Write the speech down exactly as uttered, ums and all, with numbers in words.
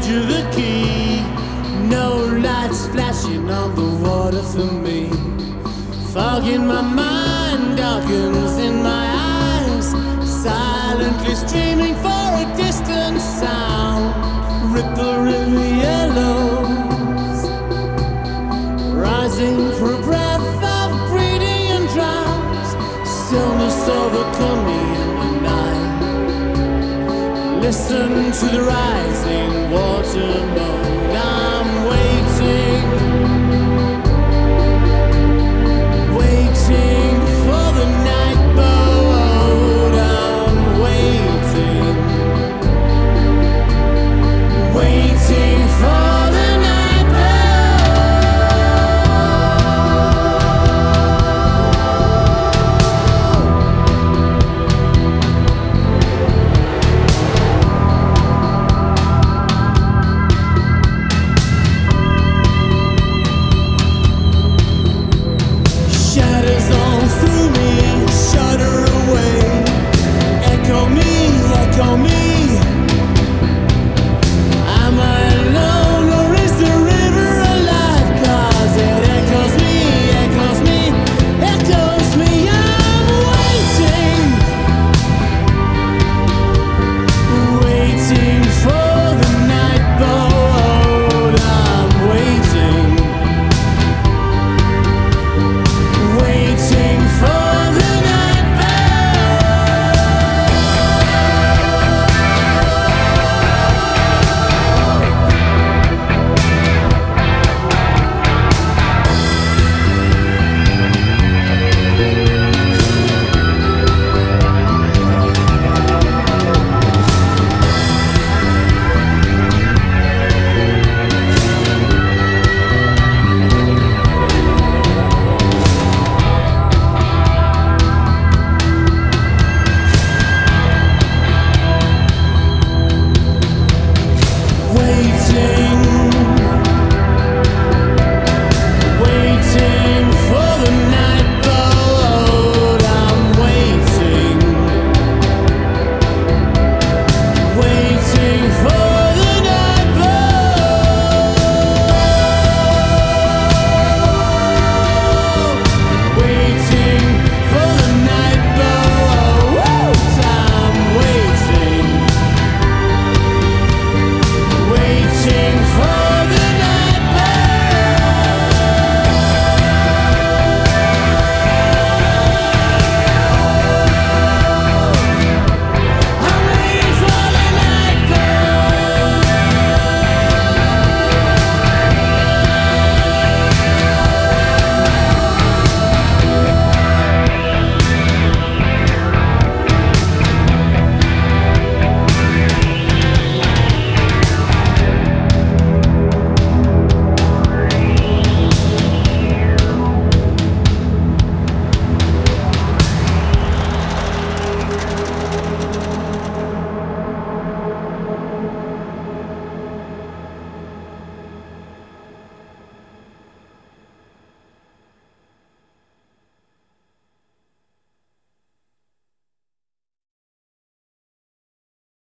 you the key. No lights flashing on the water for me. Fog in my mind darkens in my eyes, silently streaming for a distant sound. Ripple river yellows, rising for a breath of breathing and drowns. Stillness overcome me in the night. Listen to the rising water moan.